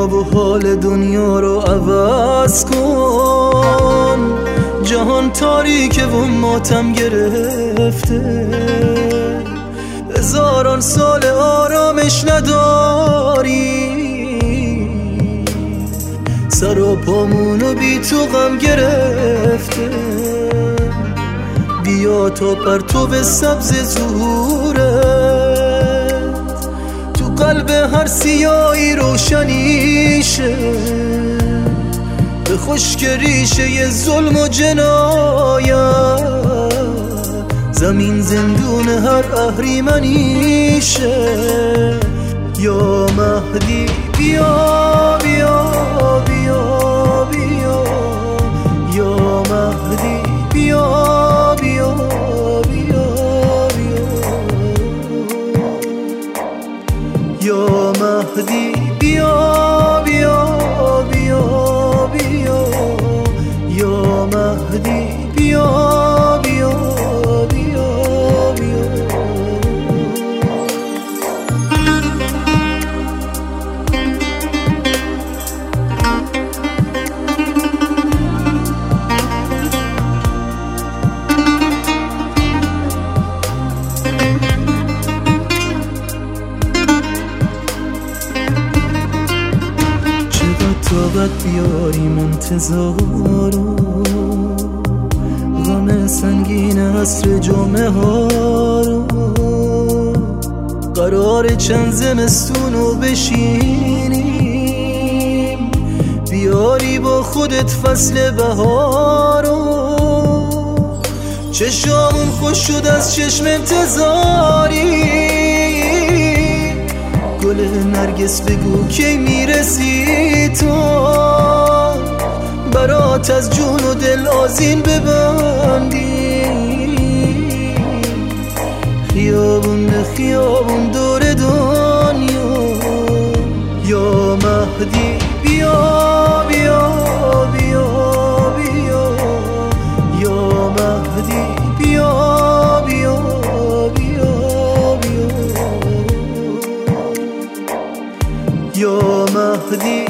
و حال دنیا رو عوض کن. جهان تاریکه و ماتم گرفته، هزاران سال آرامش نداری. سر و پامونو بی تو غم گرفته، بیا تا پرتو سبز ظهورت تو قلب هر سیاهی روشنی شه. به خشک ریشه ظلم و جنایت زمین زندون هر اهریمنی شه. یا مهدی بیا بیا بیا بیا، یا مهدی بیا بیا بیا بیا، یا مهدی بیا بیا بیا بیا، یا مهدی بیا بیا بیا بیا. طاقت بیاریم انتظارو، غم سنگین عصر جمعه ها رو. قرار چند زمستونو بشینیم، بیاری با خودت فصل بهارو. چشامون خوش شد از چشم انتظاری، گل نرگس بگو کی میرسی تو. برات از جون و دل آذین ببندی، خیابون به خیابون دور دنیا. یا مهدی بیا بیا بیا بیا، یا مهدی بیا بیا بیا بیا، یا مهدی